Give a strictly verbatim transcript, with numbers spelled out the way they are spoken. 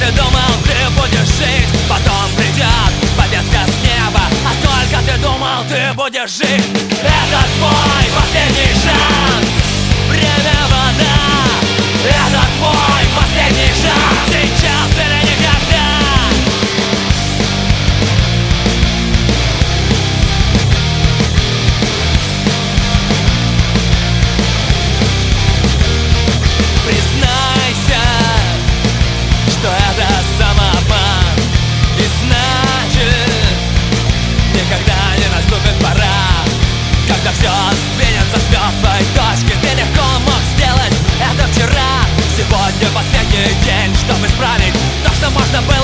ты думал, ты будешь жить? Потом придет повестка с неба. А сколько ты думал, ты будешь жить? Это твой последний шанс. Время — вода. Это твой последний шанс. Сейчас или никогда. Признайся, что это самообман. И значит, никогда не наступит пора, когда все сдвинется с мертвой точки. Ты легко мог сделать это вчера. Сегодня последний день, чтобы исправить то, что можно было